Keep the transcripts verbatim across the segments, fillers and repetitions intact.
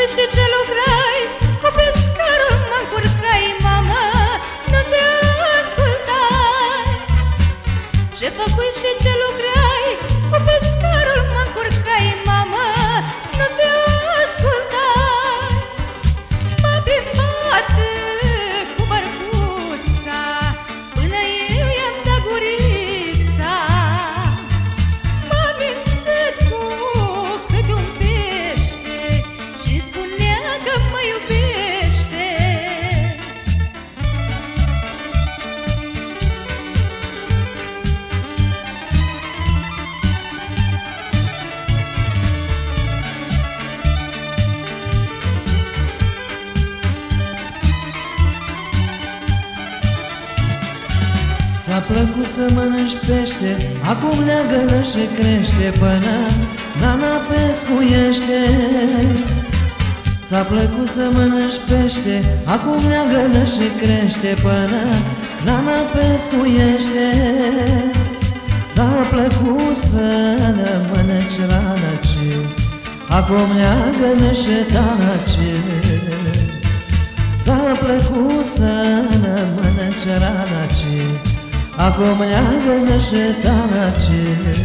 făcut și ce lucrai, cu pescarul mă încurcai, mamă, nu te ascultai. Ce făcut și ce lucrai, cu pescarul mă încurcai, mamă, nu te ascultai. M-a plimbat cu bărbuța până eu i-am dat gurița. M-a mințit cu câte un pește și spunea că mă iubește. Ți-a plăcut să mănânci pește, acum leagă-l și crește până nana pescuiește. Ți-a plăcut să mănânci pește, acum leagă-l și crește până nana pescuiește. Ți-a plăcut să mănânci ranace, acum leagă-l și tanace. Ți-a plăcut să mănânci ranace, acum leagă-l și tanace.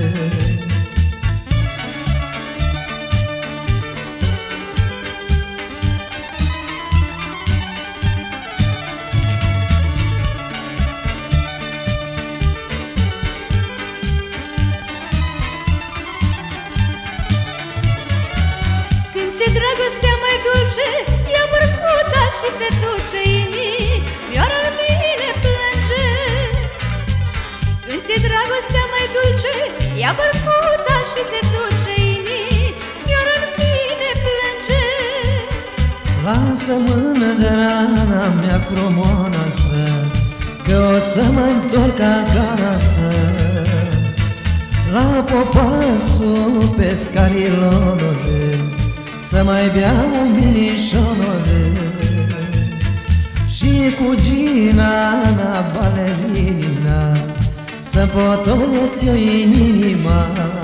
Când ți-e dragostea mai dulce, ia bărbuța și se duce, inimioara în mine plânge. Când ți-e dragostea mai dulce, ia bărbuța și se duce, inimioara în mine plânge. Lasă mână de rana mea frumoasă, că o să mă întorc acasă. La popasul pescarilor, să mai beau un minișor. Și cu Gina balerina, să potolesc eu inima.